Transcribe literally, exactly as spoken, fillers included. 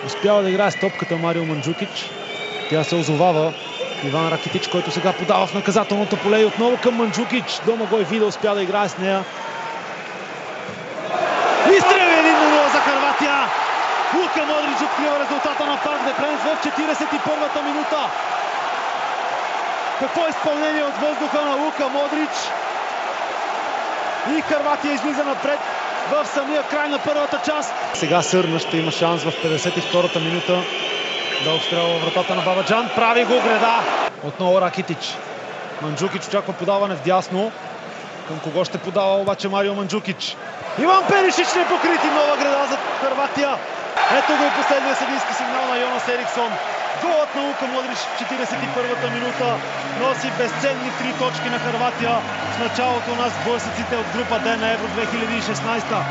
Успява да играе с топката Марио Манджукич. Тя се озовава. Иван Ракитич, който сега подава в наказателното поле и отново към Манджукич. Домагой Вида успя да играе с нея. Изстреля един на нула за Хърватия. Лука Модрич открива резултата на Парк де Пренс в четиридесет и първата минута. Какво изпълнение от въздуха на Лука Модрич. И Хърватия излиза напред в самия край на първата част. Сега Сърна ще има шанс в петдесет и втората минута да обстрелва вратата на Бабаджан. Прави го Греда. Отново Ракитич. Манджукич очаква подаване вдясно. Към кого ще подава обаче Марио Манджукич? Иван Перишич не покрити, нова Греда за Хърватия. Ето го и последния съдийски сигнал на Йонас Ериксон. Голът на Лука Модрич в четиридесет и първата минута носи безценни три точки на Хърватия в началото на сблъсъците от група Д на Евро две хиляди и шестнадесета.